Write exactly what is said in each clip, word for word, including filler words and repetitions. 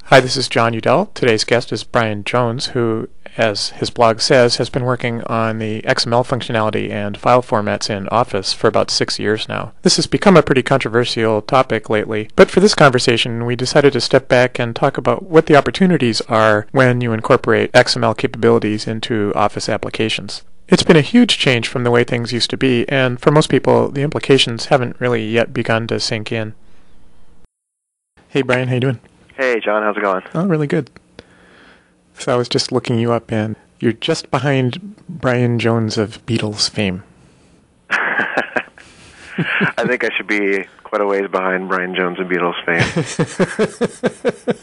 Hi, this is John Udell. Today's guest is Brian Jones, who, as his blog says, has been working on the X M L functionality and file formats in Office for about six years now. This has become a pretty controversial topic lately, but for this conversation, we decided to step back and talk about what the opportunities are when you incorporate X M L capabilities into Office applications. It's been a huge change from the way things used to be, and for most people, the implications haven't really yet begun to sink in. Hey, Brian, how you doing? Hey, John, how's it going? Oh, really good. So I was just looking you up, and you're just behind Brian Jones of Beatles fame. I think I should be quite a ways behind Brian Jones of Beatles fame.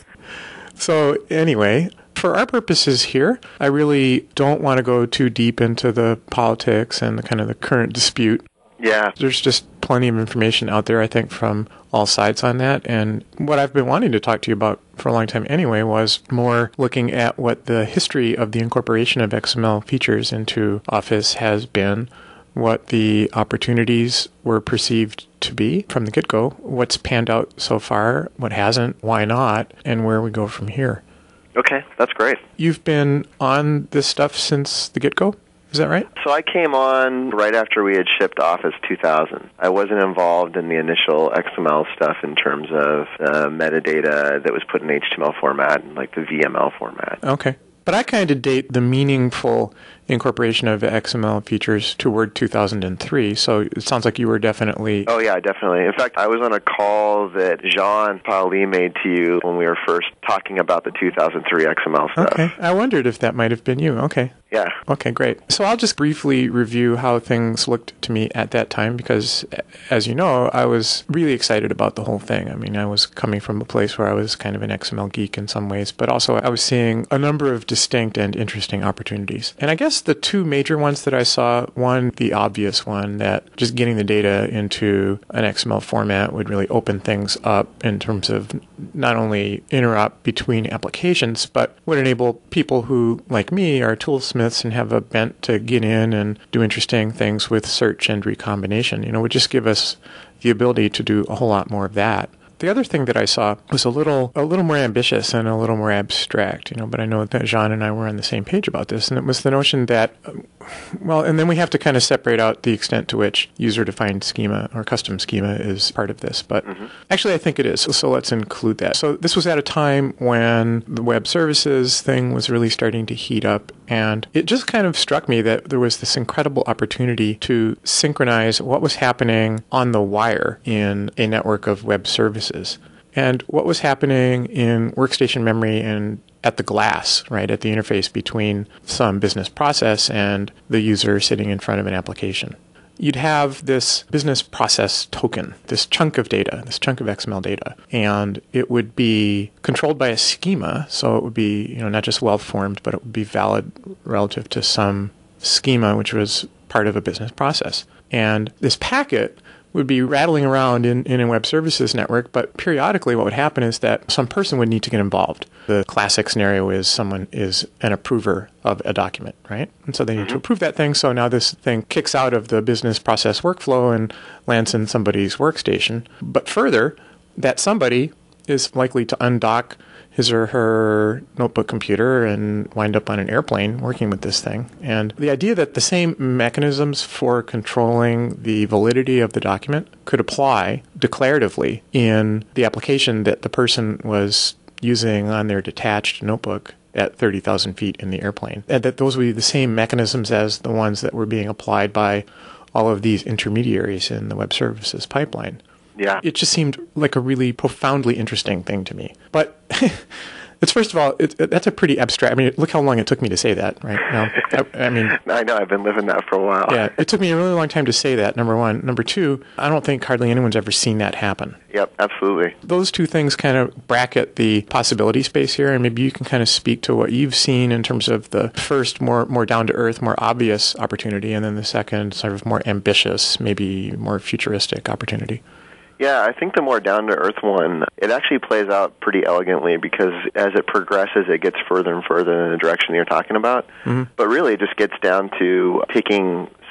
So anyway, for our purposes here, I really don't want to go too deep into the politics and the kind of the current dispute. Yeah. There's just plenty of information out there, I think, from all sides on that. And what I've been wanting to talk to you about for a long time anyway was more looking at what the history of the incorporation of X M L features into Office has been, what the opportunities were perceived to be from the get-go, what's panned out so far, what hasn't, why not, and where we go from here. Okay, that's great. You've been on this stuff since the get-go? Is that right? So I came on right after we had shipped Office two thousand. I wasn't involved in the initial X M L stuff in terms of uh, metadata that was put in H T M L format and like the V M L format. Okay. But I kind of date the meaningful incorporation of X M L features toward two thousand three, so it sounds like you were definitely... Oh, yeah, definitely. In fact, I was on a call that Jean Paoli made to you when we were first talking about the two thousand three X M L stuff. Okay. I wondered if that might have been you. Okay. Yeah. Okay, great. So I'll just briefly review how things looked to me at that time because, as you know, I was really excited about the whole thing. I mean, I was coming from a place where I was kind of an X M L geek in some ways, but also I was seeing a number of distinct and interesting opportunities. And I guess the two major ones that I saw, one, the obvious one, that just getting the data into an X M L format would really open things up in terms of not only interop between applications, but would enable people who, like me, are toolsmiths and have a bent to get in and do interesting things with search and recombination. You know, would just give us the ability to do a whole lot more of that. The other thing that I saw was a little a little more ambitious and a little more abstract, you know, but I know that Jean and I were on the same page about this, and it was the notion that, well, and then we have to kind of separate out the extent to which user-defined schema or custom schema is part of this, but mm-hmm. actually I think it is, so, so let's include that. So this was at a time when the web services thing was really starting to heat up, and it just kind of struck me that there was this incredible opportunity to synchronize what was happening on the wire in a network of web services and what was happening in workstation memory and at the glass, right, at the interface between some business process and the user sitting in front of an application. You'd have this business process token, this chunk of data, this chunk of X M L data, and it would be controlled by a schema, so it would be, you know, not just well-formed, but it would be valid relative to some schema which was part of a business process. And this packet would be rattling around in, in a web services network, but periodically what would happen is that some person would need to get involved. The classic scenario is someone is an approver of a document, right? And so they need mm-hmm. to approve that thing, so now this thing kicks out of the business process workflow and lands in somebody's workstation. But further, that somebody is likely to undock his or her notebook computer and wind up on an airplane working with this thing. And the idea that the same mechanisms for controlling the validity of the document could apply declaratively in the application that the person was using on their detached notebook at thirty thousand feet in the airplane. And that those would be the same mechanisms as the ones that were being applied by all of these intermediaries in the web services pipeline. Yeah. It just seemed like a really profoundly interesting thing to me. But it's, first of all, it, it, that's a pretty abstract... I mean, look how long it took me to say that, right? Now, I, I mean... I know, I've been living that for a while. Yeah, it took me a really long time to say that, number one. Number two, I don't think hardly anyone's ever seen that happen. Yep, absolutely. Those two things kind of bracket the possibility space here, and maybe you can kind of speak to what you've seen in terms of the first more, more down-to-earth, more obvious opportunity, and then the second sort of more ambitious, maybe more futuristic opportunity. Yeah, I think the more down-to-earth one, it actually plays out pretty elegantly because as it progresses, it gets further and further in the direction you're talking about. Mm-hmm. But really, it just gets down to taking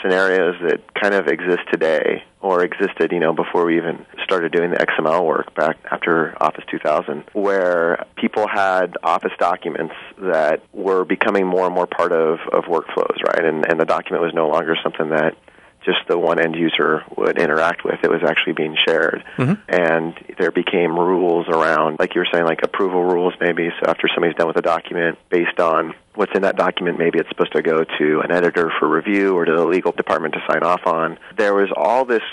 scenarios that kind of exist today or existed, you know, before we even started doing the X M L work back after Office two thousand, where people had Office documents that were becoming more and more part of, of workflows, right? And, and the document was no longer something that just the one end user would interact with. It was actually being shared. Mm-hmm. And there became rules around, like you were saying, like approval rules maybe. So after somebody's done with a document, based on what's in that document, maybe it's supposed to go to an editor for review or to the legal department to sign off on. There was all this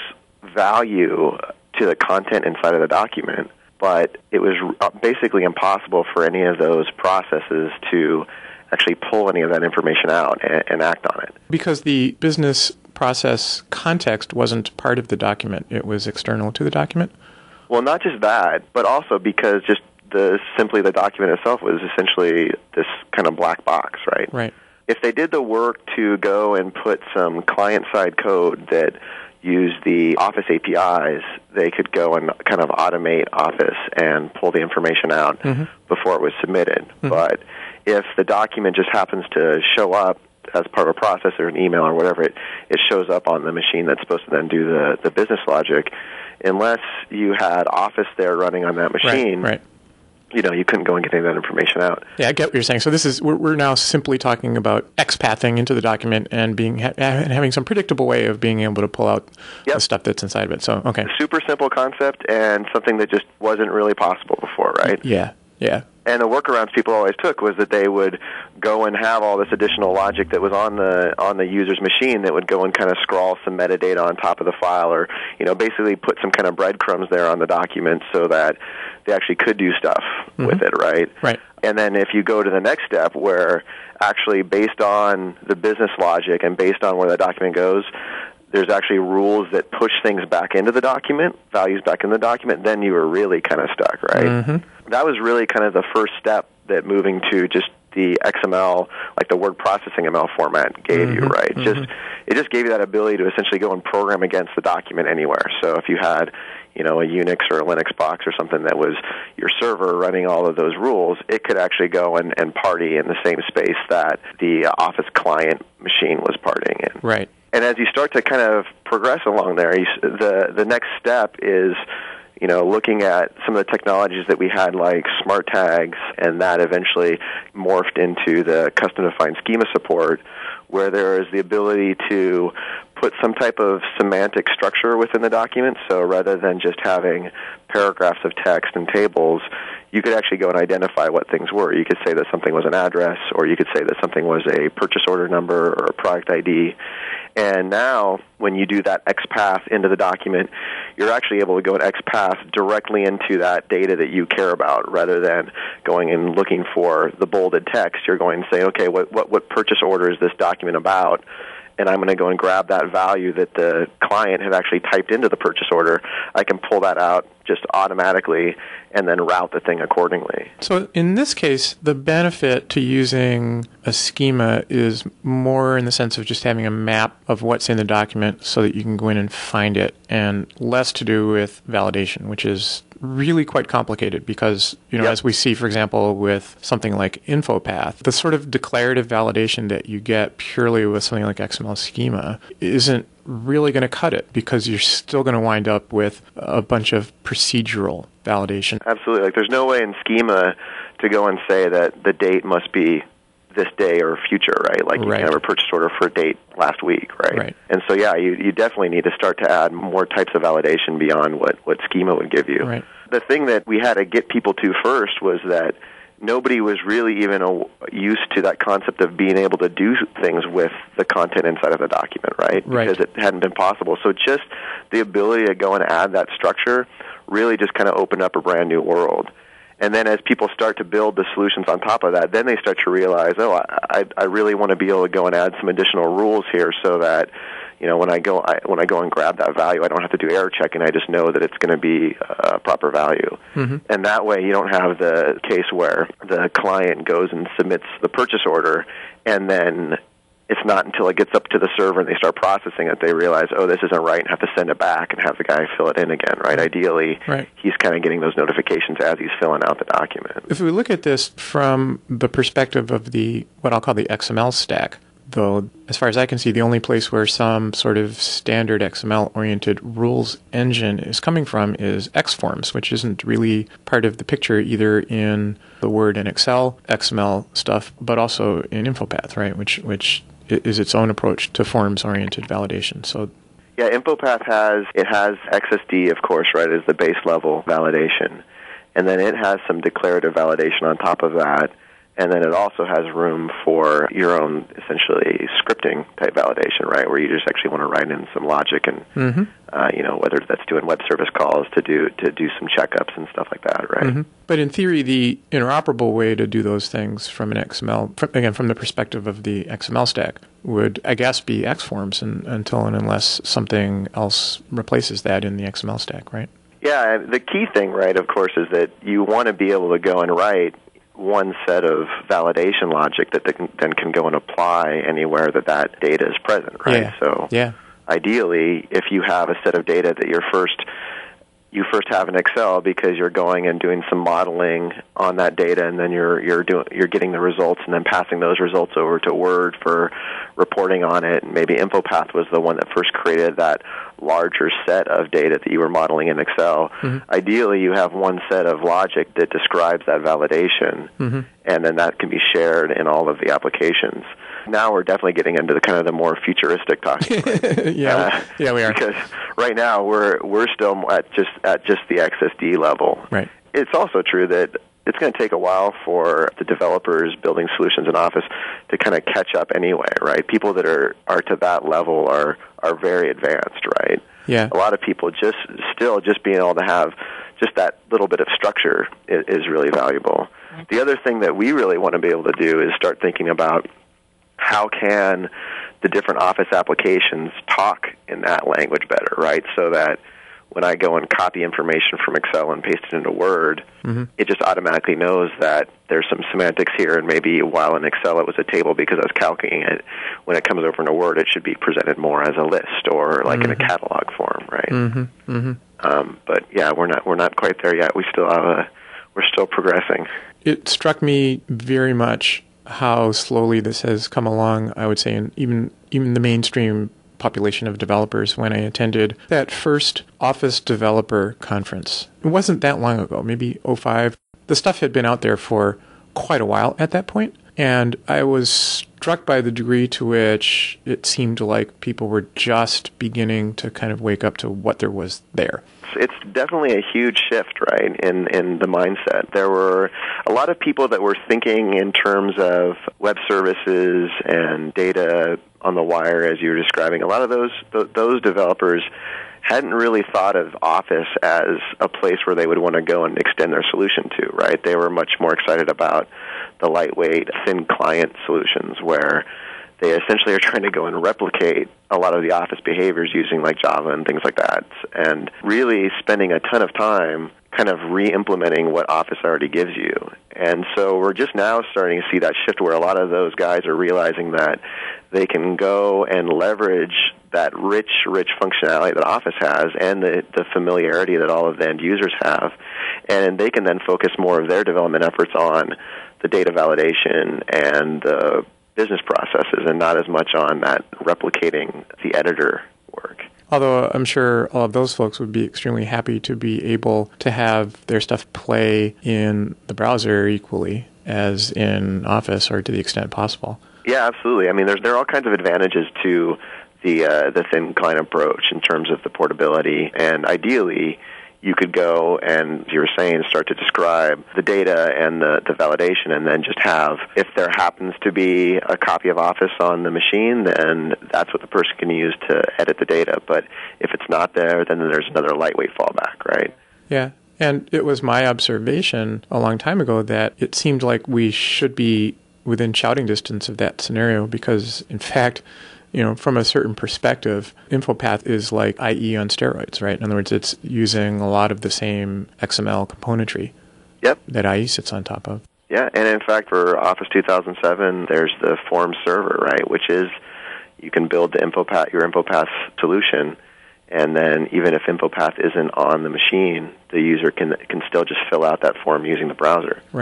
value to the content inside of the document, but it was basically impossible for any of those processes to actually pull any of that information out and, and act on it. Because the business process context wasn't part of the document. It was external to the document? Well, not just that, but also because just the simply the document itself was essentially this kind of black box, right? Right. If they did the work to go and put some client-side code that used the Office A P Is, they could go and kind of automate Office and pull the information out mm-hmm. before it was submitted. Mm-hmm. But if the document just happens to show up as part of a process or an email or whatever, it, it shows up on the machine that's supposed to then do the, the business logic, unless you had Office there running on that machine, right, right. you know, you couldn't go and get any of that information out. Yeah, I get what you're saying. So this is, we're, we're now simply talking about XPathing into the document and being ha- having some predictable way of being able to pull out yep. the stuff that's inside of it. So, okay. Super simple concept and something that just wasn't really possible before, right? Yeah, yeah. And the workarounds people always took was that they would go and have all this additional logic that was on the on the user's machine that would go and kind of scrawl some metadata on top of the file, or you know basically put some kind of breadcrumbs there on the document so that they actually could do stuff mm-hmm. with it, right? Right. And then if you go to the next step where actually based on the business logic and based on where the document goes, there's actually rules that push things back into the document, values back in the document, then you were really kind of stuck, right? Mm-hmm. That was really kind of the first step that moving to just the X M L, like the word processing M L format gave mm-hmm. you, right? Mm-hmm. Just it just gave you that ability to essentially go and program against the document anywhere. So if you had, you know, a Unix or a Linux box or something that was your server running all of those rules, it could actually go and, and party in the same space that the Office client machine was partying in. Right. And as you start to kind of progress along there, you, the the next step is, you know, looking at some of the technologies that we had, like smart tags, and that eventually morphed into the custom-defined schema support, where there is the ability to put some type of semantic structure within the document. So rather than just having paragraphs of text and tables, you could actually go and identify what things were. You could say that something was an address, or you could say that something was a purchase order number or a product I D. And now, when you do that XPath into the document, you're actually able to go and XPath directly into that data that you care about, rather than going and looking for the bolded text. You're going to say, okay, what, what, what purchase order is this document about? And I'm going to go and grab that value that the client had actually typed into the purchase order. I can pull that out just automatically and then route the thing accordingly. So in this case, the benefit to using a schema is more in the sense of just having a map of what's in the document so that you can go in and find it, and less to do with validation, which is really quite complicated because, you know, yep. as we see, for example, with something like InfoPath, the sort of declarative validation that you get purely with something like X M L schema isn't really going to cut it, because you're still going to wind up with a bunch of procedural validation. Absolutely. Like, there's no way in schema to go and say that the date must be this day or future, right? Like, you right. can have a purchase order for a date last week, right? right? And so, yeah, you, you definitely need to start to add more types of validation beyond what, what schema would give you. Right. The thing that we had to get people to first was that nobody was really even a, used to that concept of being able to do things with the content inside of the document, right? right? Because it hadn't been possible. So just the ability to go and add that structure really just kind of opened up a brand new world. And then as people start to build the solutions on top of that, then they start to realize, oh, I, I really want to be able to go and add some additional rules here so that, you know, when I go I, when I go and grab that value, I don't have to do error checking. I just know that it's going to be a proper value. Mm-hmm. And that way you don't have the case where the client goes and submits the purchase order, and then it's not until it gets up to the server and they start processing it, they realize, oh, this isn't right, and have to send it back and have the guy fill it in again, right? Ideally, right. he's kind of getting those notifications as he's filling out the document. If we look at this from the perspective of the what I'll call the X M L stack, though, as far as I can see, the only place where some sort of standard X M L-oriented rules engine is coming from is Xforms, which isn't really part of the picture either in the Word and Excel X M L stuff, but also in InfoPath, right, which which is its own approach to forms-oriented validation. So, yeah, InfoPath has, it has X S D, of course, right, as the base level validation. And then it has some declarative validation on top of that. And then it also has room for your own, essentially, scripting type validation, right, where you just actually want to write in some logic and, mm-hmm. uh, you know, whether that's doing web service calls to do to do some checkups and stuff like that, right? Mm-hmm. But in theory, the interoperable way to do those things from an X M L, from, again, from the perspective of the X M L stack, would, I guess, be Xforms and, until and unless something else replaces that in the X M L stack, right? Yeah, the key thing, right, of course, is that you want to be able to go and write one set of validation logic that they can, then can go and apply anywhere that that data is present, right? Yeah. So yeah. ideally, if you have a set of data that you're first you first have in Excel because you're going and doing some modeling on that data, and then you're you're doing you're getting the results, and then passing those results over to Word for reporting on it. And maybe InfoPath was the one that first created that larger set of data that you were modeling in Excel. Mm-hmm. Ideally, you have one set of logic that describes that validation, mm-hmm. and then that can be shared in all of the applications. Now we're definitely getting into the kind of the more futuristic talking. Right? yeah, uh, yeah, we are. Because right now we're we're still at just at just the X S D level. Right. It's also true that it's going to take a while for the developers building solutions in Office to kind of catch up anyway, right? People that are, are to that level are are very advanced, right? Yeah. A lot of people just still just being able to have just that little bit of structure is, is really valuable. Okay. The other thing that we really want to be able to do is start thinking about how can the different Office applications talk in that language better, right? So that when I go and copy information from Excel and paste it into Word, mm-hmm. it just automatically knows that there's some semantics here, and maybe while in Excel it was a table because I was calculating it, when it comes over into Word it should be presented more as a list or like mm-hmm. in a catalog form, right? Mm-hmm. Mm-hmm. Um, but yeah, we're not we're not quite there yet. We still have a, we're still progressing. It struck me very much how slowly this has come along, I would say, in even even the mainstream population of developers when I attended that first Office Developer Conference. It wasn't that long ago, maybe oh five. The stuff had been out there for quite a while at that point, and I was struck by the degree to which it seemed like people were just beginning to kind of wake up to what there was there. It's definitely a huge shift, right, in, in the mindset. There were a lot of people that were thinking in terms of web services and data on the wire, as you were describing. A lot of those those developers hadn't really thought of Office as a place where they would want to go and extend their solution to, right? They were much more excited about the lightweight, thin client solutions where they essentially are trying to go and replicate a lot of the Office behaviors using like Java and things like that, and really spending a ton of time kind of re-implementing what Office already gives you. And so we're just now starting to see that shift where a lot of those guys are realizing that they can go and leverage that rich, rich functionality that Office has and the, the familiarity that all of the end users have, and they can then focus more of their development efforts on the data validation and the business processes and not as much on that replicating the editor work. Although I'm sure all of those folks would be extremely happy to be able to have their stuff play in the browser equally as in Office, or to the extent possible. Yeah, absolutely. I mean, there's there are all kinds of advantages to the uh, the thin client approach in terms of the portability, and ideally you could go and, as you were saying, start to describe the data and the, the validation, and then just have, if there happens to be a copy of Office on the machine, then that's what the person can use to edit the data. But if it's not there, then there's another lightweight fallback, right? Yeah, and it was my observation a long time ago that it seemed like we should be within shouting distance of that scenario because, in fact, you know, from a certain perspective, InfoPath is like I E on steroids, right? In other words, it's using a lot of the same X M L componentry yep. that I E sits on top of. Yeah, and in fact, for Office two thousand seven, there's the Forms server, right, which is you can build the InfoPath, your InfoPath solution, and then even if InfoPath isn't on the machine, the user can can still just fill out that form using the browser. Right.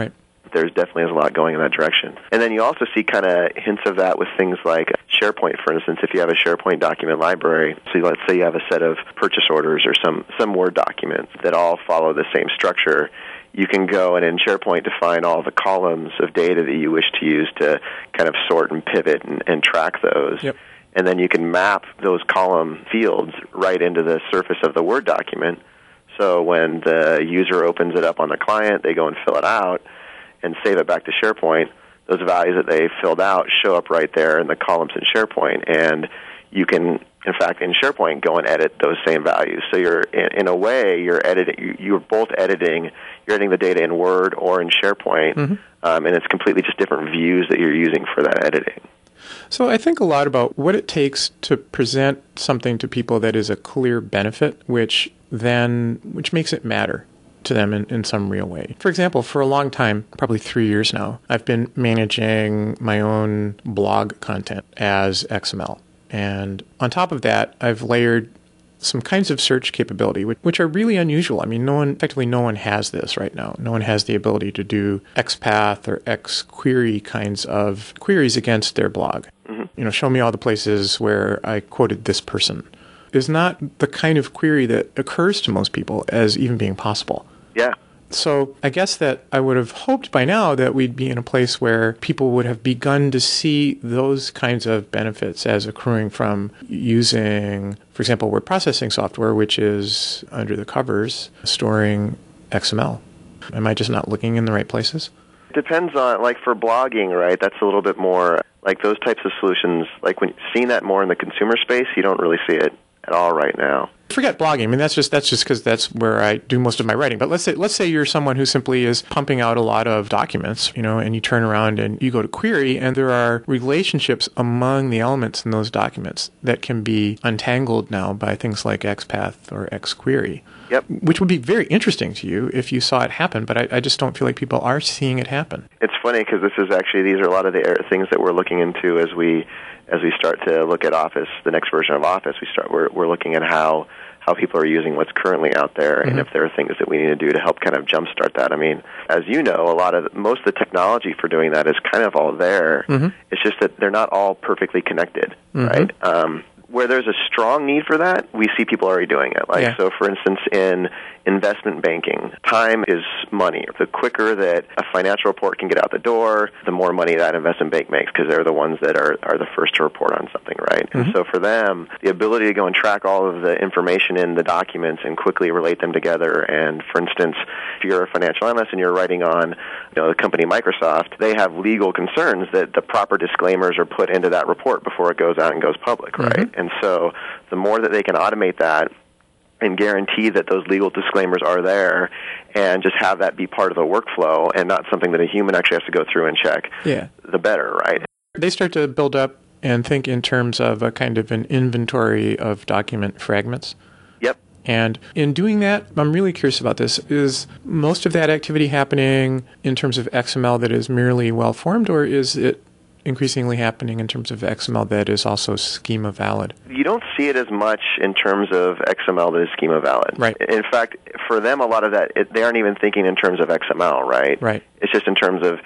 there's definitely is a lot going in that direction. And then you also see kind of hints of that with things like SharePoint, for instance. If you have a SharePoint document library, so let's say you have a set of purchase orders or some, some Word documents that all follow the same structure, you can go and in SharePoint define all the columns of data that you wish to use to kind of sort and pivot and, and track those. Yep. And then you can map those column fields right into the surface of the Word document. So when the user opens it up on the client, they go and fill it out and save it back to SharePoint. Those values that they filled out show up right there in the columns in SharePoint. And you can, in fact, in SharePoint, go and edit those same values. So you're, in, in a way, you're editing. You're both editing. You're editing the data in Word or in SharePoint, mm-hmm. um, and it's completely just different views that you're using for that editing. So I think a lot about what it takes to present something to people that is a clear benefit, which then which makes it matter to them in, in some real way. For example, for a long time, probably three years now, I've been managing my own blog content as X M L. And on top of that, I've layered some kinds of search capability, which, which are really unusual. I mean, no one, effectively no one has this right now. No one has the ability to do XPath or XQuery kinds of queries against their blog. Mm-hmm. You know, show me all the places where I quoted this person. Is not the kind of query that occurs to most people as even being possible. Yeah. So I guess that I would have hoped by now that we'd be in a place where people would have begun to see those kinds of benefits as accruing from using, for example, word processing software, which is under the covers storing X M L. Am I just not looking in the right places? It depends on, like for blogging, right, that's a little bit more, like those types of solutions, like when seeing that more in the consumer space, you don't really see it at all right now. Forget blogging. I mean, that's just that's just because that's where I do most of my writing. But let's say let's say you're someone who simply is pumping out a lot of documents, you know, and you turn around and you go to query, and there are relationships among the elements in those documents that can be untangled now by things like XPath or XQuery. Yep. Which would be very interesting to you if you saw it happen, but I, I just don't feel like people are seeing it happen. It's funny because this is actually, these are a lot of the things that we're looking into as we as we start to look at Office, the next version of Office. We start we're we're looking at how how people are using what's currently out there, mm-hmm. and if there are things that we need to do to help kind of jumpstart that. I mean, as you know, a lot of most of the technology for doing that is kind of all there. Mm-hmm. It's just that they're not all perfectly connected, mm-hmm. right? Um, where there's a strong need for that, we see people already doing it. Like, yeah. So for instance, in investment banking, time is money. The quicker that a financial report can get out the door, the more money that investment bank makes, because they're the ones that are, are the first to report on something, right? Mm-hmm. And so for them, the ability to go and track all of the information in the documents and quickly relate them together. And for instance, if you're a financial analyst and you're writing on, you know, the company Microsoft, they have legal concerns that the proper disclaimers are put into that report before it goes out and goes public, right? Mm-hmm. And so the more that they can automate that and guarantee that those legal disclaimers are there and just have that be part of the workflow and not something that a human actually has to go through and check, yeah. the better, right? They start to build up and think in terms of a kind of an inventory of document fragments. Yep. And in doing that, I'm really curious about this. Is most of that activity happening in terms of X M L that is merely well-formed, or is it increasingly happening in terms of X M L that is also schema valid? You don't see it as much in terms of X M L that is schema valid. Right. In fact, for them, a lot of that, it, they aren't even thinking in terms of X M L, right? Right. It's just in terms of,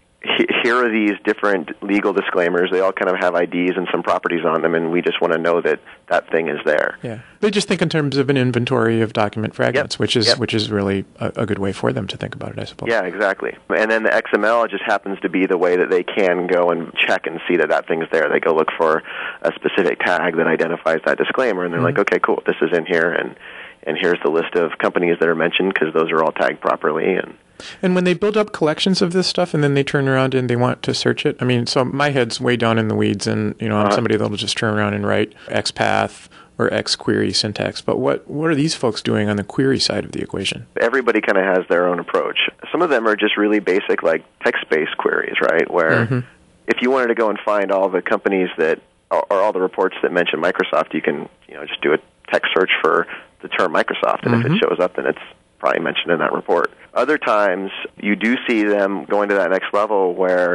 here are these different legal disclaimers. They all kind of have I Ds and some properties on them, and we just want to know that that thing is there. Yeah. They just think in terms of an inventory of document fragments, yep. which is yep. which is really a, a good way for them to think about it, I suppose. Yeah, exactly. And then the X M L just happens to be the way that they can go and check and see that that thing's there. They go look for a specific tag that identifies that disclaimer, and they're mm-hmm. like, okay, cool, this is in here, and and here's the list of companies that are mentioned because those are all tagged properly. And And when they build up collections of this stuff and then they turn around and they want to search it, I mean, so my head's way down in the weeds, and, you know, I'm uh-huh. somebody that'll just turn around and write XPath or XQuery syntax. But what, what are these folks doing on the query side of the equation? Everybody kind of has their own approach. Some of them are just really basic, like text-based queries, right, where mm-hmm. if you wanted to go and find all the companies that, or all the reports that mention Microsoft, you can, you know, just do a text search for the term Microsoft, and mm-hmm. if it shows up, then it's probably mentioned in that report. Other times, you do see them going to that next level where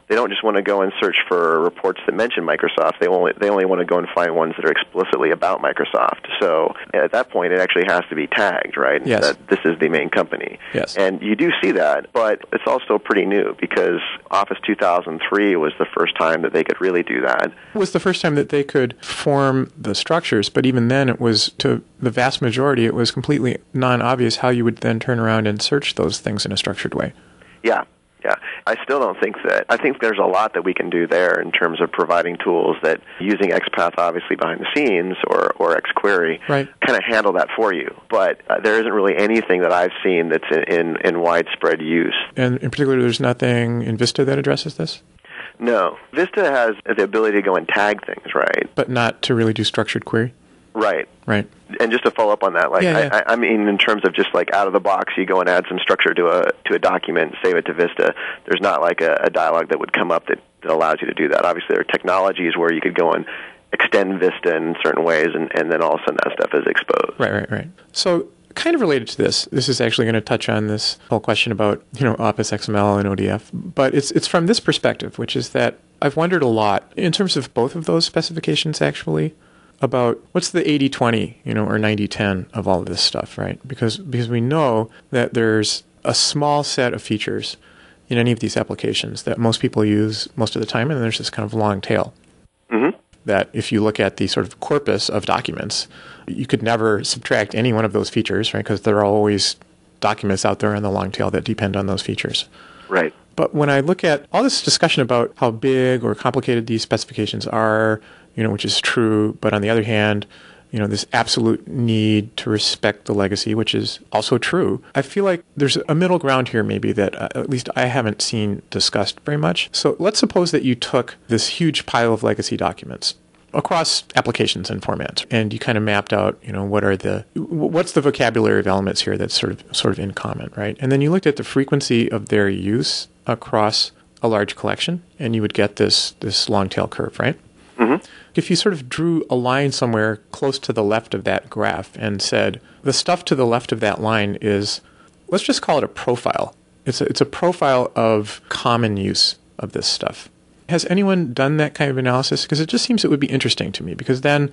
they don't just want to go and search for reports that mention Microsoft. They only they only want to go and find ones that are explicitly about Microsoft. So at that point, it actually has to be tagged, right? Yes. That this is the main company. Yes. And you do see that, but it's also pretty new because Office two thousand three was the first time that they could really do that. It was the first time that they could form the structures, but even then it was, to the vast majority, it was completely non-obvious how you would then turn around and search those things in a structured way. Yeah. Yeah, I still don't think that. I think there's a lot that we can do there in terms of providing tools that, using XPath obviously behind the scenes or, or XQuery, right, kind of handle that for you. But uh, there isn't really anything that I've seen that's in, in, in widespread use. And in particular, there's nothing in Vista that addresses this? No. Vista has the ability to go and tag things, right? But not to really do structured query? Right. Right. And just to follow up on that, like yeah, yeah. I, I mean, in terms of just like out of the box, you go and add some structure to a to a document, save it to Vista. There's not like a, a dialog that would come up that, that allows you to do that. Obviously, there are technologies where you could go and extend Vista in certain ways, and, and then all of a sudden that stuff is exposed. Right, right, right. So, kind of related to this, this is actually going to touch on this whole question about, you know, Office X M L and O D F, but it's it's from this perspective, which is that I've wondered a lot in terms of both of those specifications, actually, about what's the eighty twenty, you know, or ninety ten of all of this stuff, right? Because because we know that there's a small set of features in any of these applications that most people use most of the time, and then there's this kind of long tail. Mm-hmm. That if you look at the sort of corpus of documents, you could never subtract any one of those features, right? Because there are always documents out there on the long tail that depend on those features. Right. But when I look at all this discussion about how big or complicated these specifications are, you know, which is true, but on the other hand, you know, this absolute need to respect the legacy, which is also true, I feel like there's a middle ground here maybe that uh, at least I haven't seen discussed very much. So let's suppose that you took this huge pile of legacy documents across applications and formats, and you kind of mapped out, you know, what are the, what's the vocabulary of elements here that's sort of sort of in common, right? And then you looked at the frequency of their use across a large collection, and you would get this this long tail curve, right? Mm-hmm. If you sort of drew a line somewhere close to the left of that graph and said, the stuff to the left of that line is, let's just call it a profile. It's a, it's a profile of common use of this stuff. Has anyone done that kind of analysis? Because it just seems it would be interesting to me, because then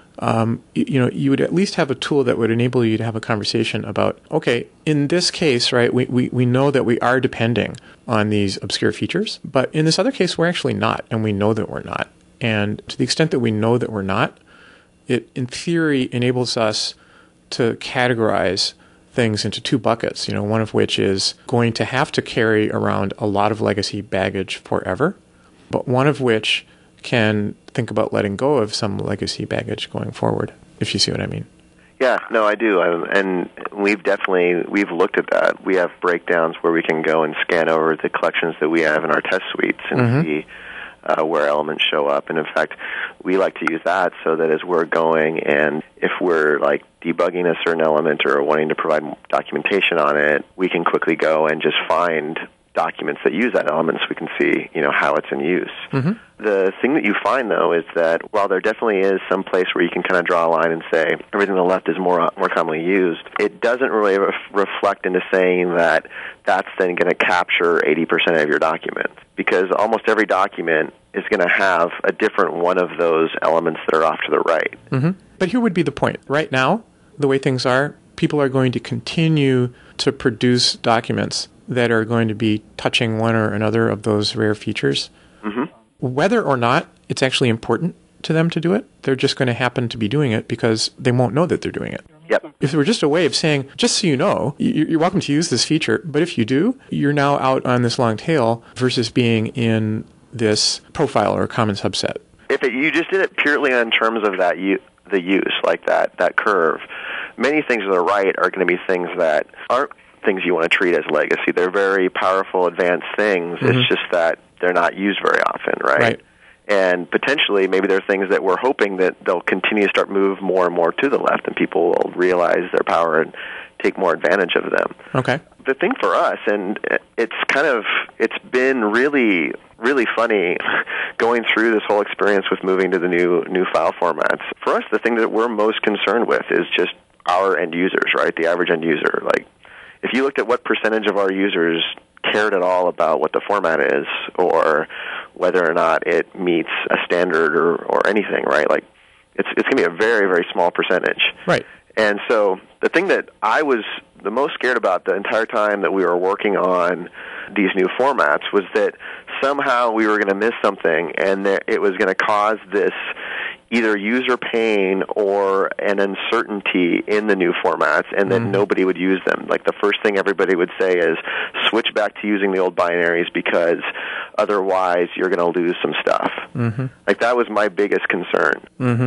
um, you, you know, you would at least have a tool that would enable you to have a conversation about, okay, in this case, right, we, we, we know that we are depending on these obscure features, but in this other case, we're actually not, and we know that we're not. And to the extent that we know that we're not, it, in theory, enables us to categorize things into two buckets, you know, one of which is going to have to carry around a lot of legacy baggage forever, but one of which can think about letting go of some legacy baggage going forward, if you see what I mean. Yeah, no, I do. Um, and we've definitely, we've looked at that. We have breakdowns where we can go and scan over the collections that we have in our test suites and mm-hmm. see Uh, where elements show up. And in fact, we like to use that so that as we're going and if we're like debugging a certain element or wanting to provide documentation on it, we can quickly go and just find documents that use that element so we can see, you know, how it's in use. Mm-hmm. The thing that you find, though, is that while there definitely is some place where you can kind of draw a line and say everything on the left is more more commonly used, it doesn't really ref- reflect into saying that that's then going to capture eighty percent of your document, because almost every document is going to have a different one of those elements that are off to the right. Mm-hmm. But here would be the point. Right now, the way things are, people are going to continue to produce documents that are going to be touching one or another of those rare features. Mm-hmm. Whether or not it's actually important to them to do it, they're just going to happen to be doing it because they won't know that they're doing it. Yep. If it were just a way of saying, just so you know, you're welcome to use this feature, but if you do, you're now out on this long tail versus being in this profile or common subset. If it, you just did it purely in terms of that u- the use, like that, that curve, many things to the right are going to be things that aren't things you want to treat as legacy. They're very powerful, advanced things. Mm-hmm. It's just that they're not used very often, right? Right. And potentially, maybe there are things that we're hoping that they'll continue to start move more and more to the left, and people will realize their power and take more advantage of them. Okay. The thing for us, and it's kind of, it's been really, really funny going through this whole experience with moving to the new new file formats. For us, the thing that we're most concerned with is just our end users, right? The average end user. Like, if you looked at what percentage of our users cared at all about what the format is or whether or not it meets a standard or, or anything, right? Like, it's it's going to be a very, very small percentage. Right. And so the thing that I was the most scared about the entire time that we were working on these new formats was that somehow we were going to miss something, and that it was going to cause this either user pain or an uncertainty in the new formats, and then mm-hmm. nobody would use them. Like, the first thing everybody would say is, switch back to using the old binaries because otherwise you're going to lose some stuff. Mm-hmm. Like, that was my biggest concern. Mm-hmm.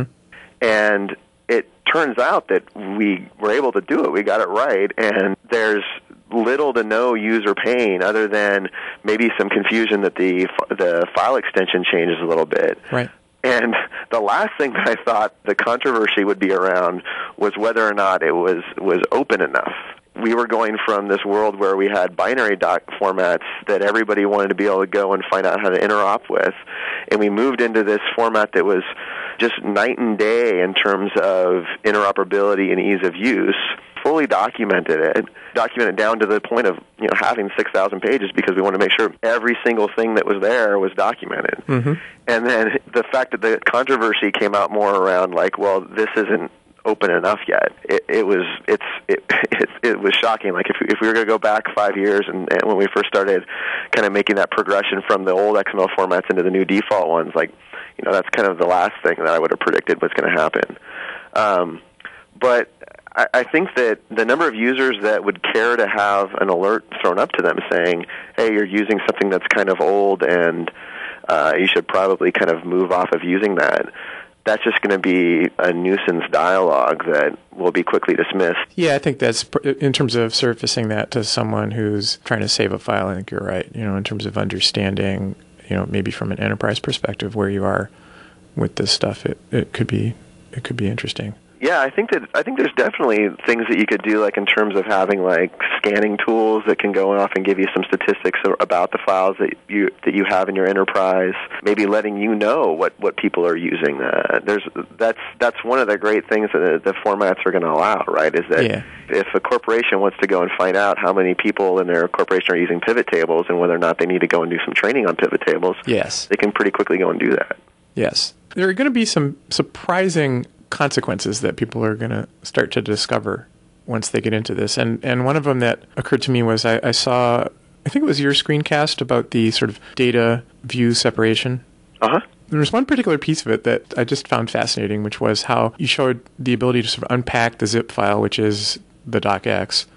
And it turns out that we were able to do it. We got it right, and there's little to no user pain other than maybe some confusion that the the file extension changes a little bit. Right. And the last thing that I thought the controversy would be around was whether or not it was, was open enough. We were going from this world where we had binary doc formats that everybody wanted to be able to go and find out how to interop with, and we moved into this format that was just night and day in terms of interoperability and ease of use. Fully documented it, documented down to the point of, you know, having six thousand pages because we wanted to make sure every single thing that was there was documented. Mm-hmm. And then the fact that the controversy came out more around, like, well, this isn't open enough yet. It, it was it's it, it it was shocking. Like, if if we were going to go back five years and, and when we first started kind of making that progression from the old X M L formats into the new default ones, like, you know, that's kind of the last thing that I would have predicted was going to happen. Um, but I think that the number of users that would care to have an alert thrown up to them saying, hey, you're using something that's kind of old and uh, you should probably kind of move off of using that, that's just going to be a nuisance dialogue that will be quickly dismissed. Yeah, I think that's, in terms of surfacing that to someone who's trying to save a file, I think you're right, you know, in terms of understanding, you know, maybe from an enterprise perspective where you are with this stuff, it, it could be it could be interesting. Yeah, I think that I think there's definitely things that you could do, like in terms of having like scanning tools that can go off and give you some statistics about the files that you that you have in your enterprise. Maybe letting you know what, what people are using. Uh, there's that's that's one of the great things that the, the formats are going to allow, right? Is that yeah. if a corporation wants to go and find out how many people in their corporation are using pivot tables and whether or not they need to go and do some training on pivot tables, yes, they can pretty quickly go and do that. Yes, there are going to be some surprising consequences that people are going to start to discover once they get into this. And and one of them that occurred to me was I, I saw, I think it was your screencast about the sort of data view separation. Uh-huh. There was one particular piece of it that I just found fascinating, which was how you showed the ability to sort of unpack the zip file, which is the docx,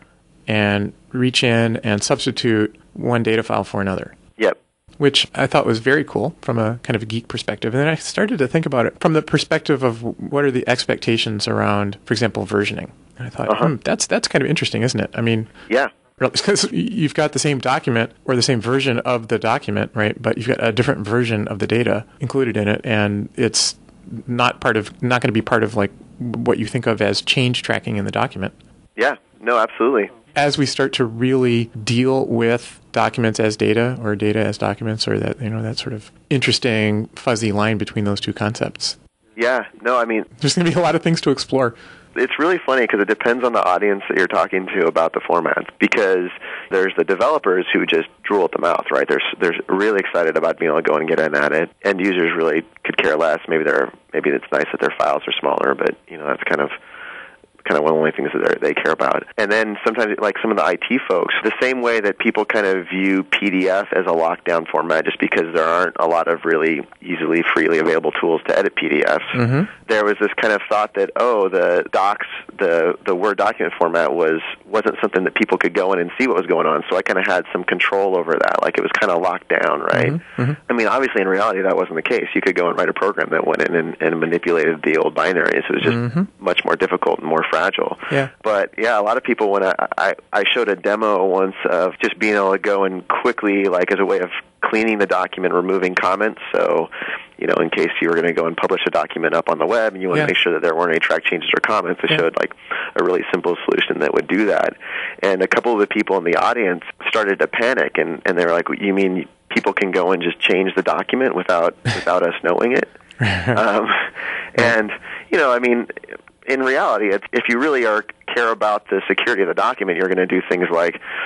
and reach in and substitute one data file for another. Yep. Which I thought was very cool from a kind of a geek perspective. And then I started to think about it from the perspective of what are the expectations around, for example, versioning. And I thought, uh-huh. hmm, that's that's kind of interesting, isn't it? I mean, yeah, because you've got the same document or the same version of the document, right? But you've got a different version of the data included in it, and it's not part of not going to be part of like what you think of as change tracking in the document. Yeah, no, absolutely. As we start to really deal with documents as data or data as documents, or that, you know, that sort of interesting fuzzy line between those two concepts. Yeah, no, I mean, there's going to be a lot of things to explore. It's really funny because it depends on the audience that you're talking to about the format, because there's the developers who just drool at the mouth, right? They're, they're really excited about being able to go and get in at it. End users really could care less. Maybe they're maybe it's nice that their files are smaller, but, you know, that's kind of kind of one of the only things that they care about. And then sometimes, like some of the I T folks, the same way that people kind of view P D F as a lockdown format just because there aren't a lot of really easily, freely available tools to edit P D Fs, mm-hmm. there was this kind of thought that, oh, the docs, the, the Word document format was, wasn't something that people could go in and see what was going on, so I kind of had some control over that. Like, it was kind of locked down, right? Mm-hmm. Mm-hmm. I mean, obviously, in reality, that wasn't the case. You could go and write a program that went in and, and manipulated the old binaries. It was just mm-hmm. much more difficult and more fragile. Yeah. But yeah, a lot of people, when I, I, I showed a demo once of just being able to go and quickly, like as a way of cleaning the document, removing comments. So, you know, in case you were going to go and publish a document up on the web and you want yeah. to make sure that there weren't any track changes or comments, I yeah. showed like a really simple solution that would do that. And a couple of the people in the audience started to panic, and, and they were like, you mean people can go and just change the document without without us knowing it? um, and, you know, I mean, in reality, it's, if you really are care about the security of the document, you're going to do things like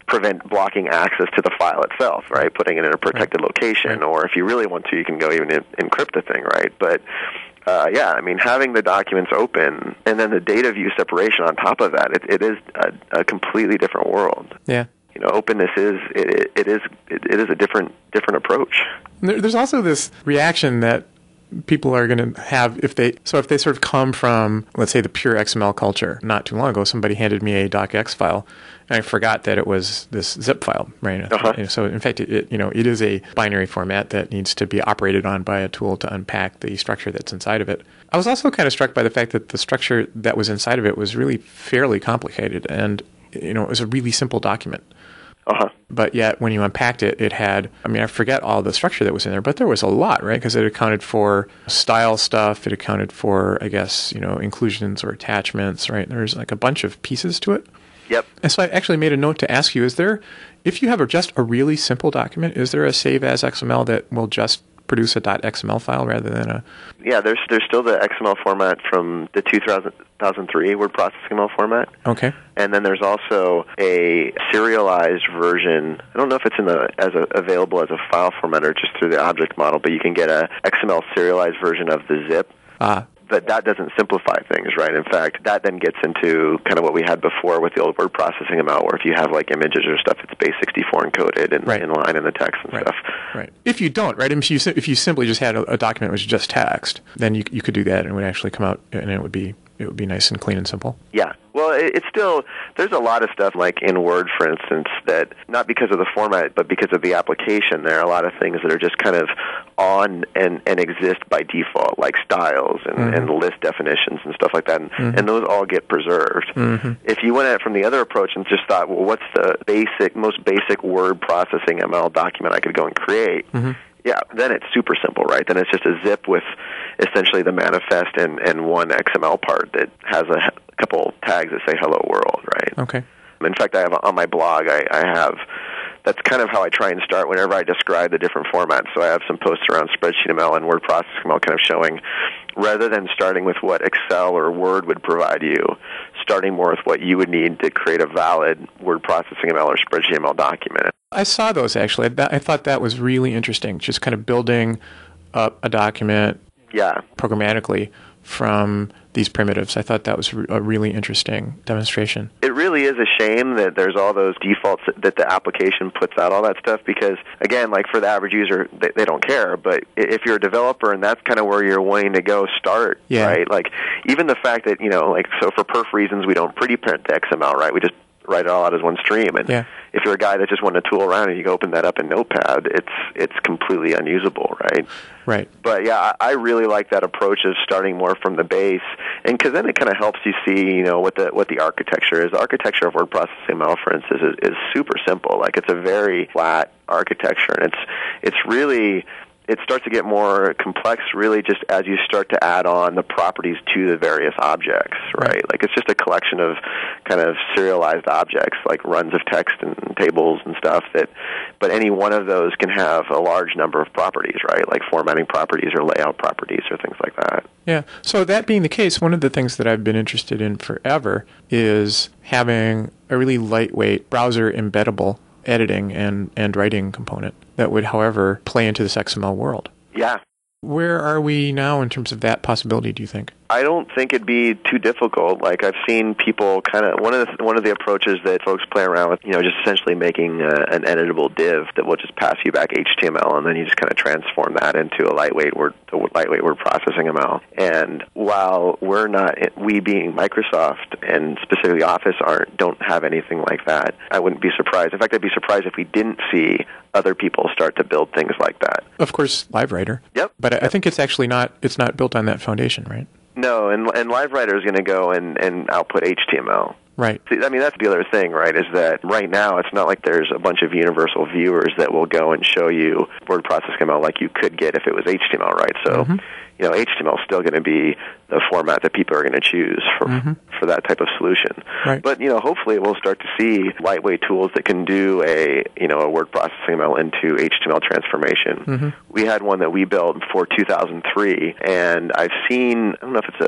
prevent blocking access to the file itself, right? Putting it in a protected right. location, right. or if you really want to, you can go even in, encrypt the thing, right? But uh, yeah, I mean, having the documents open and then the data view separation on top of that, it, it is a, a completely different world. Yeah. You know, openness is it, it is it, it is a different different approach. There, there's also this reaction that people are going to have if they so if they sort of come from, let's say, the pure X M L culture. Not too long ago, somebody handed me a docx file, and I forgot that it was this zip file, right? Uh-huh. So in fact, it, it you know it is a binary format that needs to be operated on by a tool to unpack the structure that's inside of it. I was also kind of struck by the fact that the structure that was inside of it was really fairly complicated, and you know it was a really simple document. Uh-huh. But yet, when you unpacked it, it had, I mean, I forget all the structure that was in there, but there was a lot, right? Because it accounted for style stuff. It accounted for, I guess, you know, inclusions or attachments, right? There's like a bunch of pieces to it. Yep. And so I actually made a note to ask you, is there, if you have a, just a really simple document, is there a save as X M L that will just produce a .xml file rather than a... Yeah, there's there's still the X M L format from the two thousand three word processing M L format. Okay. And then there's also a serialized version. I don't know if it's in the as a, available as a file format or just through the object model, but you can get a X M L serialized version of the zip. Ah. But that doesn't simplify things, right? In fact, that then gets into kind of what we had before with the old word processing M L, where if you have like images or stuff, it's base sixty-four encoded and right. in line in the text and right. stuff. Right. If you don't, right? If you if you simply just had a, a document which was just text, then you you could do that and it would actually come out and it would be it would be nice and clean and simple. Yeah. Well, it, it's still, there's a lot of stuff like in Word, for instance, that not because of the format, but because of the application, there are a lot of things that are just kind of on and, and exist by default, like styles and, mm-hmm. and list definitions and stuff like that, and, mm-hmm. and those all get preserved. Mm-hmm. If you went at it from the other approach and just thought, well, what's the basic, most basic word processing M L document I could go and create, mm-hmm. yeah, then it's super simple, right? Then it's just a zip with essentially the manifest and, and one X M L part that has a couple tags that say hello world, right? Okay. In fact, I have on my blog, I, I have, that's kind of how I try and start whenever I describe the different formats. So I have some posts around Spreadsheet M L and Word Processing M L kind of showing, rather than starting with what Excel or Word would provide you, starting more with what you would need to create a valid Word Processing M L or Spreadsheet M L document. I saw those, actually. I thought that was really interesting, just kind of building up a document yeah. programmatically from these primitives. I thought that was a really interesting demonstration. It really is a shame that there's all those defaults that the application puts out, all that stuff, because, again, like for the average user, they, they don't care. But if you're a developer and that's kind of where you're wanting to go start, yeah. right? Like, even the fact that, you know, like, so for perf reasons, we don't pretty print the X M L, right? We just write it all out as one stream. And yeah. if you're a guy that just wanted to tool around and you open that up in Notepad, it's it's completely unusable, right? Right. But yeah, I, I really like that approach of starting more from the base, and because then it kind of helps you see, you know, what the what the architecture is. The architecture of Word Processing M L, for instance, is, is super simple. Like, it's a very flat architecture, and it's it's really. It starts to get more complex really just as you start to add on the properties to the various objects, right? right? Like, it's just a collection of kind of serialized objects, like runs of text and tables and stuff, that, but any one of those can have a large number of properties, right? Like formatting properties or layout properties or things like that. Yeah. So that being the case, one of the things that I've been interested in forever is having a really lightweight browser embeddable editing and, and writing component that would, however, play into this X M L world. Yeah. Where are we now in terms of that possibility, do you think? I don't think it'd be too difficult. Like, I've seen people kind of, one of the one of the approaches that folks play around with, you know, just essentially making uh, an editable div that will just pass you back H T M L, and then you just kind of transform that into a lightweight word, a lightweight word processing M L. And while we're not, we being Microsoft and specifically Office aren't, don't have anything like that, I wouldn't be surprised. In fact, I'd be surprised if we didn't see other people start to build things like that. Of course, LiveWriter. Yep. But I yep. think it's actually not, it's not built on that foundation, right? No, and and LiveWriter is going to go and, and output H T M L. Right. See, I mean, that's the other thing, right, is that right now it's not like there's a bunch of universal viewers that will go and show you word processing M L like you could get if it was H T M L, right? So, mm-hmm. you know, H T M L is still going to be the format that people are going to choose for mm-hmm. for that type of solution. Right. But, you know, hopefully we'll start to see lightweight tools that can do a, you know, a word processing M L into H T M L transformation. Mm-hmm. We had one that we built for two thousand three, and I've seen, I don't know if it's a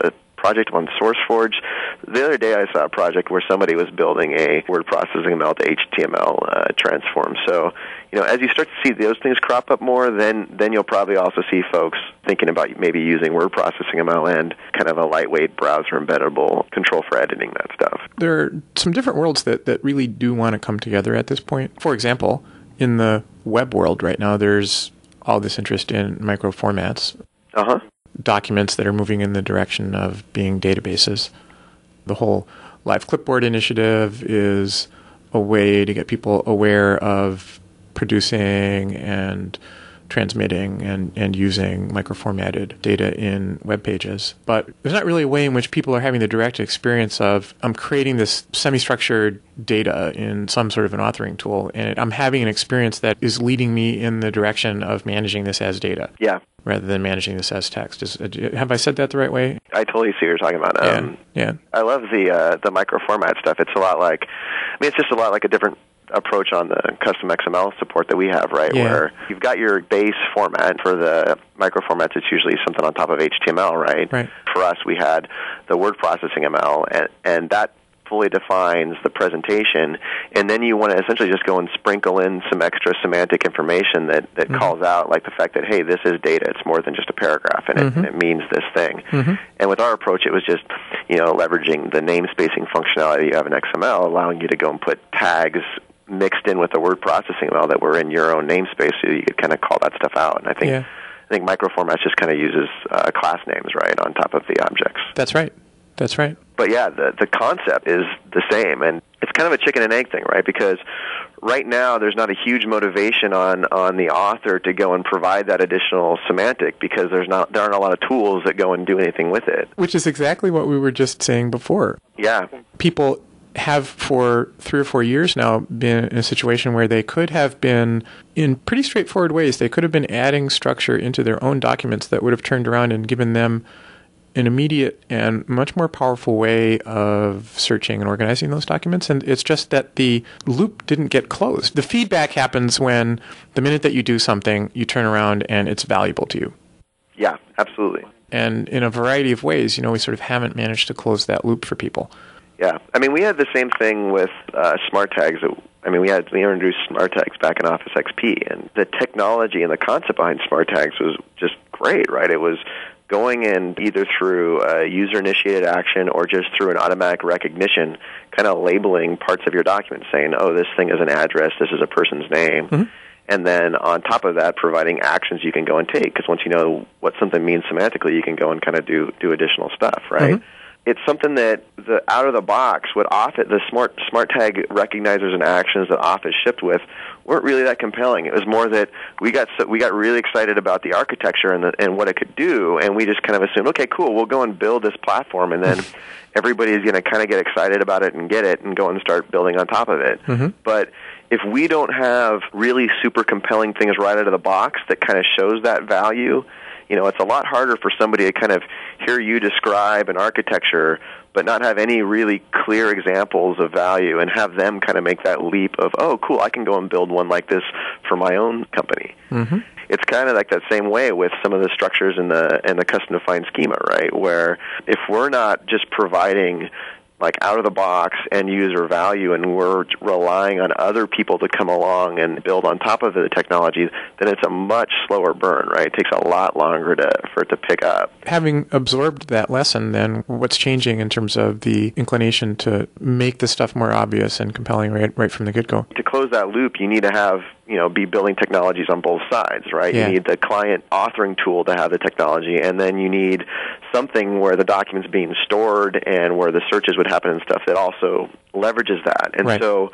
project on SourceForge. The other day I saw a project where somebody was building a word processing M L to H T M L uh, transform. So, you know, as you start to see those things crop up more, then then you'll probably also see folks thinking about maybe using word processing M L and kind of a lightweight browser embeddable control for editing that stuff. There are some different worlds that, that really do want to come together at this point. For example, in the web world right now, there's all this interest in micro formats, uh-huh. documents that are moving in the direction of being databases. The whole Live Clipboard initiative is a way to get people aware of producing and transmitting and, and using microformatted data in web pages. But there's not really a way in which people are having the direct experience of, I'm creating this semi-structured data in some sort of an authoring tool, and I'm having an experience that is leading me in the direction of managing this as data. Yeah. Rather than managing this as text. Is, have I said that the right way? I totally see what you're talking about. Um, yeah, yeah. I love the uh, the microformat stuff. It's a lot like, I mean, it's just a lot like a different approach on the custom X M L support that we have, right? Yeah. Where you've got your base format for the microformats. It's usually something on top of H T M L, right? Right. For us, we had the word processing M L, and, and that fully defines the presentation, and then you want to essentially just go and sprinkle in some extra semantic information that, that mm-hmm. calls out, like the fact that, hey, this is data, it's more than just a paragraph, and, mm-hmm. it, and it means this thing. Mm-hmm. And with our approach, it was just, you know, leveraging the namespacing functionality you have in X M L, allowing you to go and put tags mixed in with the word processing M L that were in your own namespace, so you could kind of call that stuff out. And I think, yeah. I think microformats just kind of uses uh, class names, right, on top of the objects. That's right. That's right. But yeah, the the concept is the same, and it's kind of a chicken and egg thing, right? Because right now there's not a huge motivation on, on the author to go and provide that additional semantic because there's not there aren't a lot of tools that go and do anything with it. Which is exactly what we were just saying before. Yeah. People have for three or four years now been in a situation where they could have been, in pretty straightforward ways, they could have been adding structure into their own documents that would have turned around and given them an immediate and much more powerful way of searching and organizing those documents. And it's just that the loop didn't get closed. The feedback happens when the minute that you do something, you turn around and it's valuable to you. Yeah, absolutely. And in a variety of ways, you know, we sort of haven't managed to close that loop for people. Yeah. I mean, we had the same thing with uh, smart tags. I mean, we had we introduced smart tags back in Office X P, and the technology and the concept behind smart tags was just great, right? It was going in either through a user-initiated action or just through an automatic recognition, kind of labeling parts of your document, saying, oh, this thing is an address, this is a person's name. Mm-hmm. And then on top of that, providing actions you can go and take, because once you know what something means semantically, you can go and kind of do, do additional stuff, right? Mm-hmm. It's something that the out of the box, what Office, the smart smart tag recognizers and actions that Office shipped with weren't really that compelling. It was more that we got so, we got really excited about the architecture and the, and what it could do, and we just kind of assumed, okay, cool, we'll go and build this platform, and then everybody's going to kind of get excited about it and get it and go and start building on top of it. Mm-hmm. But if we don't have really super compelling things right out of the box that kind of shows that value, you know, it's a lot harder for somebody to kind of hear you describe an architecture but not have any really clear examples of value and have them kind of make that leap of, oh, cool, I can go and build one like this for my own company. Mm-hmm. It's kind of like that same way with some of the structures in the in the custom-defined schema, right, where if we're not just providing like out-of-the-box end-user value, and we're relying on other people to come along and build on top of the technology, then it's a much slower burn, right? It takes a lot longer to for it to pick up. Having absorbed that lesson, then what's changing in terms of the inclination to make the stuff more obvious and compelling right, right from the get-go? To close that loop, you need to have, you know, be building technologies on both sides, right? Yeah. You need the client authoring tool to have the technology, and then you need something where the document's being stored and where the searches would happen and stuff that also leverages that. And right. so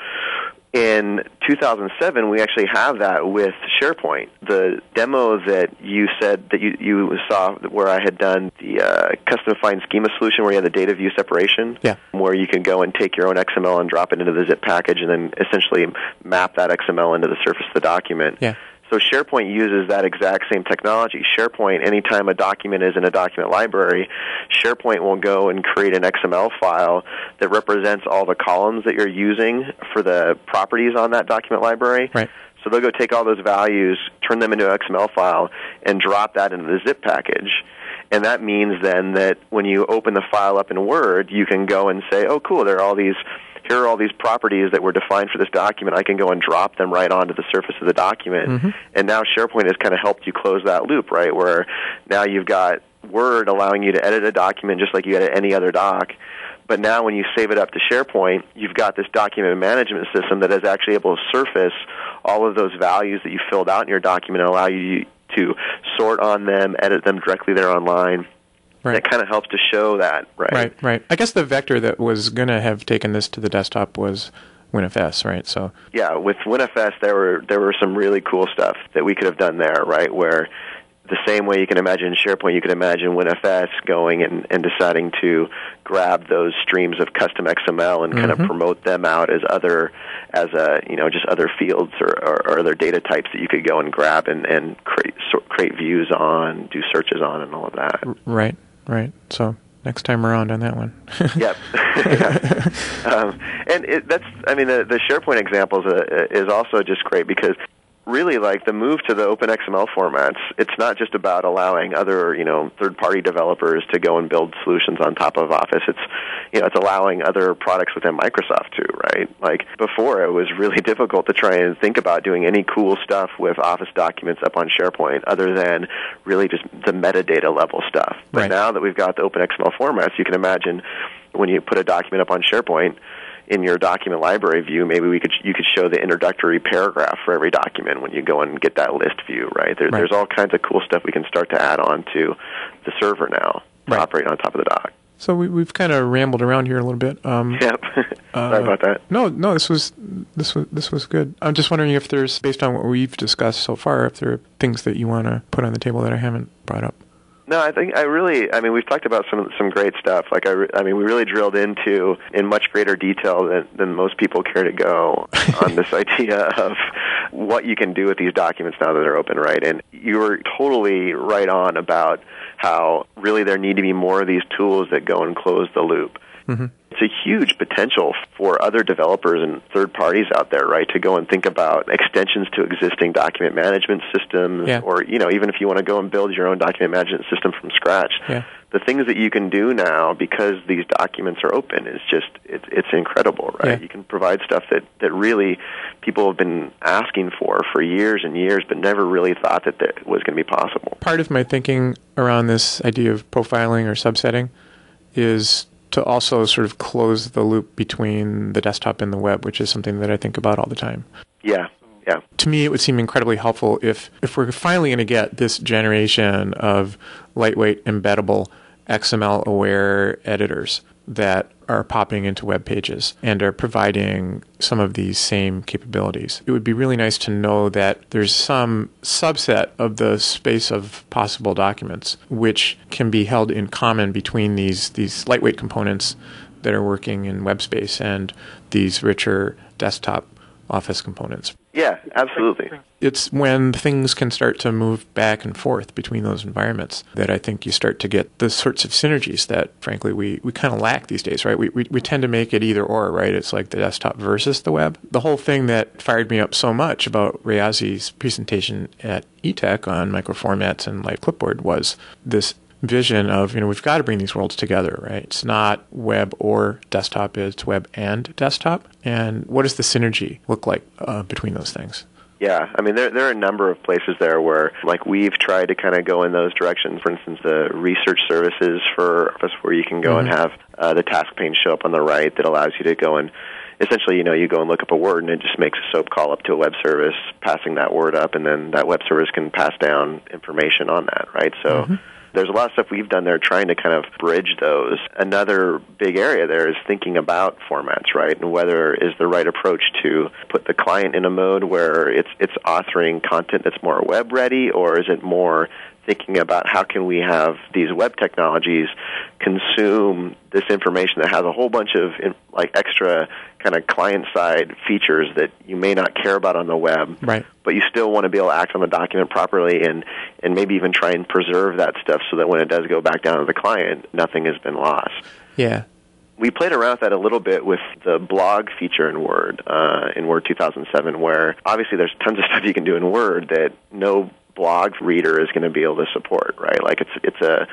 in two thousand seven, we actually have that with SharePoint. The demo that you said that you, you saw where I had done the uh, custom-defined schema solution where you had the data view separation, yeah. where you can go and take your own X M L and drop it into the zip package and then essentially map that X M L into the surface of the document. Yeah. So SharePoint uses that exact same technology. SharePoint, anytime a document is in a document library, SharePoint will go and create an X M L file that represents all the columns that you're using for the properties on that document library. Right. So they'll go take all those values, turn them into an X M L file, and drop that into the zip package. And that means then that when you open the file up in Word, you can go and say, oh, cool, there are all these, here are all these properties that were defined for this document. I can go and drop them right onto the surface of the document. Mm-hmm. And now SharePoint has kind of helped you close that loop, right, where now you've got Word allowing you to edit a document just like you edit any other doc. But now when you save it up to SharePoint, you've got this document management system that is actually able to surface all of those values that you filled out in your document and allow you to sort on them, edit them directly there online. Right. That kind of helps to show that, right? Right, right. I guess the vector that was going to have taken this to the desktop was WinFS, right? So yeah, with WinFS, there were there were some really cool stuff that we could have done there, right? Where the same way you can imagine SharePoint, you can imagine WinFS going and, and deciding to grab those streams of custom X M L and mm-hmm. kind of promote them out as other, as a you know just other fields or, or, or other data types that you could go and grab and, and create so, create views on, do searches on, and all of that. Right, right. So next time around on that one. Yep. yeah. um, and it, that's I mean the the SharePoint example is, a, is also just great because really, like, the move to the open X M L formats, it's not just about allowing other, you know, third-party developers to go and build solutions on top of Office. It's, you know, it's allowing other products within Microsoft too, right? Like, before it was really difficult to try and think about doing any cool stuff with Office documents up on SharePoint other than really just the metadata level stuff. But right. now that we've got the open X M L formats, you can imagine when you put a document up on SharePoint, in your document library view, maybe we could you could show the introductory paragraph for every document when you go and get that list view, right? There, right. There's all kinds of cool stuff we can start to add on to the server now to right. operate on top of the doc. So we, we've kind of rambled around here a little bit. Um, yep. Sorry uh, about that. No, no, this was this was this was good. I'm just wondering if there's, based on what we've discussed so far, if there are things that you want to put on the table that I haven't brought up. No, I think I really, I mean, we've talked about some some great stuff. Like, I, re, I mean, we really drilled into, in much greater detail than, than most people care to go, on this idea of what you can do with these documents now that they're open, right? And you were totally right on about how really there need to be more of these tools that go and close the loop. Mm-hmm. It's a huge potential for other developers and third parties out there, right, to go and think about extensions to existing document management systems, yeah. or, you know, even if you want to go and build your own document management system from scratch. Yeah. The things that you can do now because these documents are open is just, it's, it's incredible, right? Yeah. You can provide stuff that, that really people have been asking for for years and years, but never really thought that that was going to be possible. Part of my thinking around this idea of profiling or subsetting is to also sort of close the loop between the desktop and the web, which is something that I think about all the time. Yeah, yeah. To me, it would seem incredibly helpful if, if we're finally going to get this generation of lightweight, embeddable, X M L-aware editors that are popping into web pages and are providing some of these same capabilities. It would be really nice to know that there's some subset of the space of possible documents which can be held in common between these, these lightweight components that are working in web space and these richer desktop Office components. Yeah, absolutely. It's when things can start to move back and forth between those environments that I think you start to get the sorts of synergies that, frankly, we, we kind of lack these days, right? We, we we tend to make it either or, right? It's like the desktop versus the web. The whole thing that fired me up so much about Reazi's presentation at E Tech on microformats and light clipboard was this vision of, you know, we've got to bring these worlds together, right? It's not web or desktop, it's web and desktop. And what does the synergy look like uh, between those things? Yeah, I mean, there there are a number of places there where, like, we've tried to kind of go in those directions. For instance, the research services for Office, where you can go mm-hmm. and have uh, the task pane show up on the right that allows you to go and essentially, you know, you go and look up a word and it just makes a SOAP call up to a web service, passing that word up, and then that web service can pass down information on that, right? So mm-hmm. there's a lot of stuff we've done there trying to kind of bridge those. Another big area there is thinking about formats, right, and whether is the right approach to put the client in a mode where it's it's authoring content that's more web ready, or is it more thinking about how can we have these web technologies consume this information that has a whole bunch of like extra kind of client-side features that you may not care about on the web, right. but you still want to be able to act on the document properly and, and maybe even try and preserve that stuff so that when it does go back down to the client, nothing has been lost. Yeah. We played around with that a little bit with the blog feature in Word, uh, in Word two thousand seven, where obviously there's tons of stuff you can do in Word that no blog reader is going to be able to support, right? Like it's it's a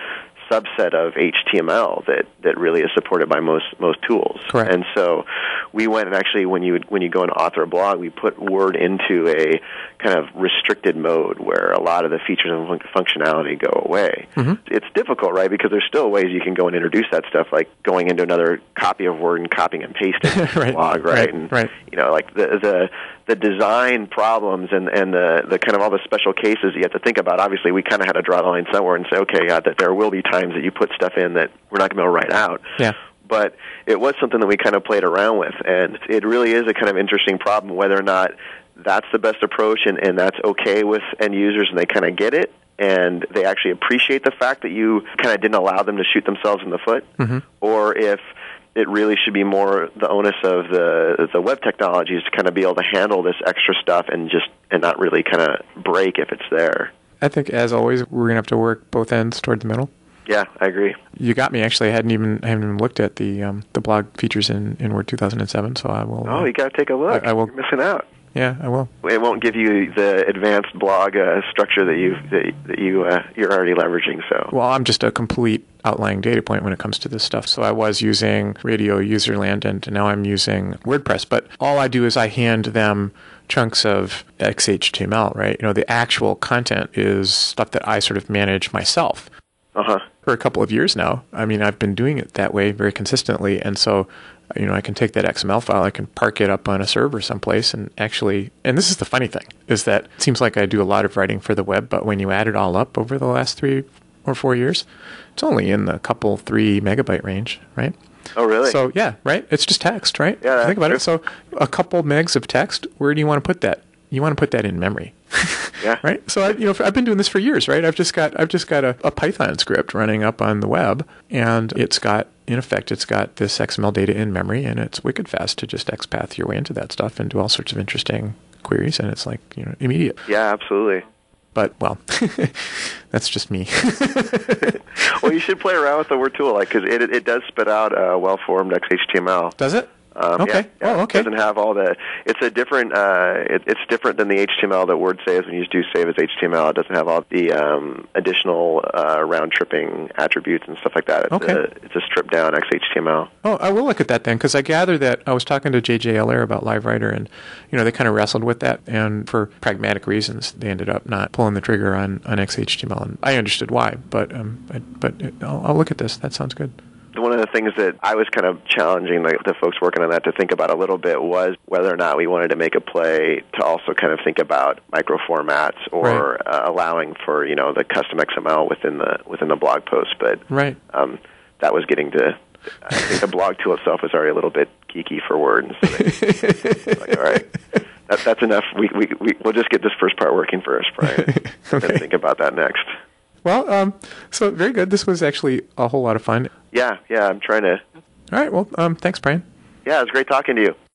subset of H T M L that, that really is supported by most most tools. Correct. And so we went and actually, when you when you go and author a blog, we put Word into a kind of restricted mode where a lot of the features and functionality go away. Mm-hmm. It's difficult, right? Because there's still ways you can go and introduce that stuff, like going into another copy of Word and copying and pasting right. the blog, right? Right. And right. you know, like the the the design problems and and the the kind of all the special cases you have to think about. Obviously, we kind of had to draw the line somewhere and say, okay, yeah, that there will be times that you put stuff in that we're not going to be able to write out. Yeah. But it was something that we kind of played around with, and it really is a kind of interesting problem whether or not that's the best approach and, and that's okay with end users and they kind of get it and they actually appreciate the fact that you kind of didn't allow them to shoot themselves in the foot, mm-hmm. or if it really should be more the onus of the the web technologies to kind of be able to handle this extra stuff and just and not really kind of break if it's there. I think, as always, we're going to have to work both ends toward the middle. Yeah, I agree. You got me. Actually, I hadn't even I haven't even looked at the um, the blog features in, in Word two thousand seven, so I will. Oh, uh, you got to take a look. I, I will. You're missing out. Yeah, I will. It won't give you the advanced blog uh, structure that you that, that you uh, you're already leveraging. So. Well, I'm just a complete outlying data point when it comes to this stuff. So I was using Radio Userland, and now I'm using WordPress. But all I do is I hand them chunks of X H T M L, right? You know, the actual content is stuff that I sort of manage myself. Uh-huh. For a couple of years now. I mean, I've been doing it that way very consistently, and so, you know, I can take that X M L file, I can park it up on a server someplace, and actually, and this is the funny thing, is that it seems like I do a lot of writing for the web, but when you add it all up over the last three or four years, it's only in the couple, three megabyte range, right? Oh, really? So, yeah, right? It's just text, right? Yeah, think about true. it. So, a couple megs of text, where do you want to put that? You want to put that in memory. Yeah. Right. So I, you know, I've been doing this for years, right? I've just got, I've just got a, a Python script running up on the web, and it's got, in effect, it's got this X M L data in memory, and it's wicked fast to just XPath your way into that stuff and do all sorts of interesting queries, and it's like, you know, immediate. Yeah, absolutely. But well, that's just me. Well, you should play around with the Word tool, like because it it does spit out uh, well-formed X H T M L. Does it? Um, okay. Yeah, yeah. Oh, okay. It doesn't have all the. It's a different. Uh, it, it's different than the H T M L that Word saves when you do save as H T M L. It doesn't have all the um, additional uh, round-tripping attributes and stuff like that. It's okay. A, it's a stripped-down X H T M L. Oh, I will look at that then, because I gather that I was talking to J J Allaire about LiveWriter, and you know they kind of wrestled with that, and for pragmatic reasons, they ended up not pulling the trigger on, on X H T M L, and I understood why. But um, I, but it, I'll, I'll look at this. That sounds good. One of the things that I was kind of challenging the, the folks working on that to think about a little bit was whether or not we wanted to make a play to also kind of think about micro formats or right. uh, allowing for, you know, the custom X M L within the within the blog post. But right. um, that was getting to, I think the blog tool itself was already a little bit geeky for Word. And so they, like, all right, that, that's enough. We, we, we, we'll just get this first part working first, Brian, okay. and then think about that next. Well, um, so very good. This was actually a whole lot of fun. Yeah, yeah, I'm trying to. All right, well, um, thanks, Brian. Yeah, it was great talking to you.